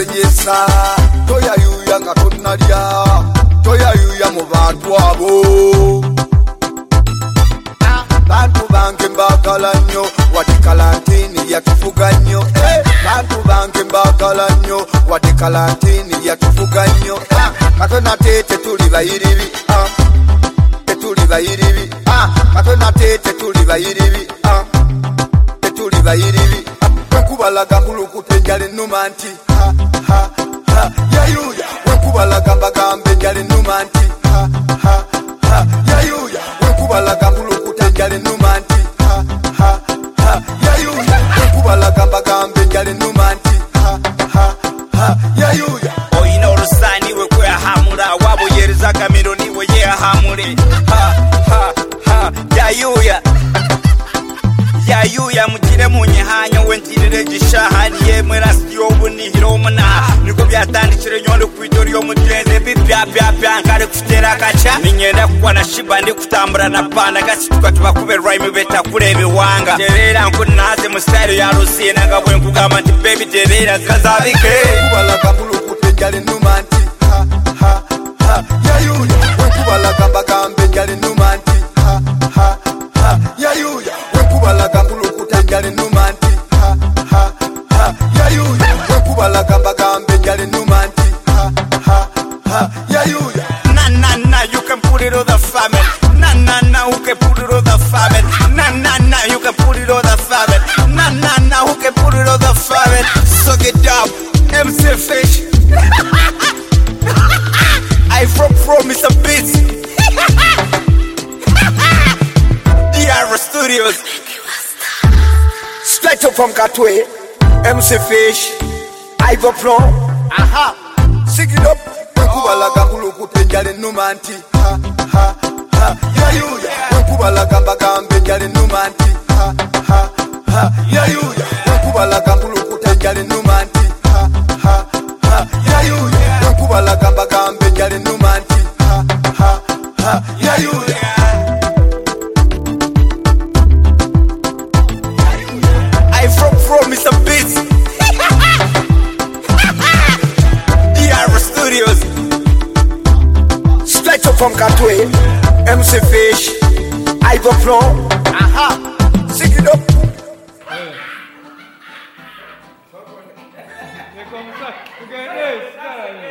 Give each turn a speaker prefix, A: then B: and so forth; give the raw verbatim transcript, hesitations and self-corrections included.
A: senyesa toya yuya nga tonalya toya yuya mu bantu abo bantu bange mbagala nnyo wadde kalantini yatufuga nnyo eh, bantu bange mbagala nnyo wadde kalantini yatufuga nnyo ah, katona tete tuli bayiribi ah, tetuli bayiribi ah, katona tete tuli bayiribi ah, tetuli bayiribi ah, wekubalaga mbulukute njale nnuma nti ha, ha, ha, yayuya wekubalaga mbagambe njale nnuma nti ha, ha, ha, yayuya wekubalaga mbulukute njale nnuma nti ha, ha, ha, yayuya wekubalaga mbagambe njale nnuma nti ha, ha, ha, yayuya
B: oyina olusani we kweyahamula waboyereza kamero niwe yeyahamule ha, ha, ha, yayuya yayuya mugire munyihanyo wentirire gishahani yemwe rasi y'obunihiro omuna niko byatandikire nyondo kwito ry'omugenzi bipyapyapya nkari kufutera kaca ninyenda kuba na shiba ndi kutambura na panda gasituka tubakube rhyme beta kureba iwanga terera nkunaze mu style ya rusina nga bwe nkugamba nti baby terera zikazabike
A: wekubalaga mbulukute njale nnuma nti ha, ha, ha, yayuya wekubalaga mbagambe njale nnuma nti ha, ha, ha, yayuya wekubalaga mbulukute njale nnuma nti ha, ha, ha, yayuya wekubalaga mbagambe njale nnuma nti ha, ha, ha, yayuya
B: na na na you can put it on the family na na na who can put it on the family na na na you can put it on the family na na na who can put it on the family so get up M C Fish I from Promise a Beats D R Studios straight up from Katwe M C Fish Ivo Pro aha
A: sing it up wekubalaga mbulukute njale nnuma nti ha, ha, ha, yayuya wekubalaga mbagambe njale nnuma nti ha, ha, ha, yayuya wekubalaga mbulukute njale nnuma nti ha, ha, ha, yayuya wekubalaga mbagambe njale nnuma nti ha, ha, ha, yayuya
B: I from Promise a Beats D R Studios straight up from Katwe M C Fish Ivo Pro aha sing it up
C: Como ça? Vous gagnez,